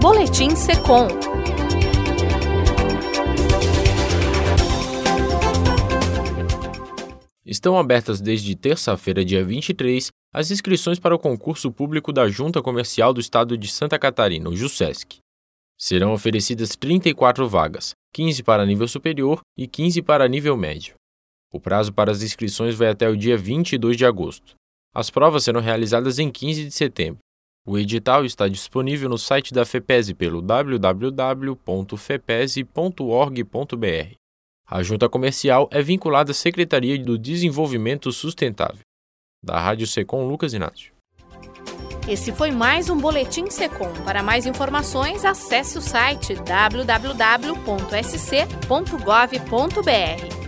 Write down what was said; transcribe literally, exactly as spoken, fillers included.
Boletim Secom. Estão abertas desde terça-feira, dia vinte e três, as inscrições para o concurso público da Junta Comercial do Estado de Santa Catarina, o JUSESC. Serão oferecidas trinta e quatro vagas, quinze para nível superior e quinze para nível médio. O prazo para as inscrições vai até o dia vinte e dois de agosto. As provas serão realizadas em quinze de setembro. O edital está disponível no site da FEPESE pelo w w w ponto fepese ponto org ponto b r. A Junta Comercial é vinculada à Secretaria do Desenvolvimento Sustentável. Da Rádio Secom, Lucas Inácio. Esse foi mais um Boletim Secom. Para mais informações, acesse o site w w w ponto s c ponto gov ponto b r.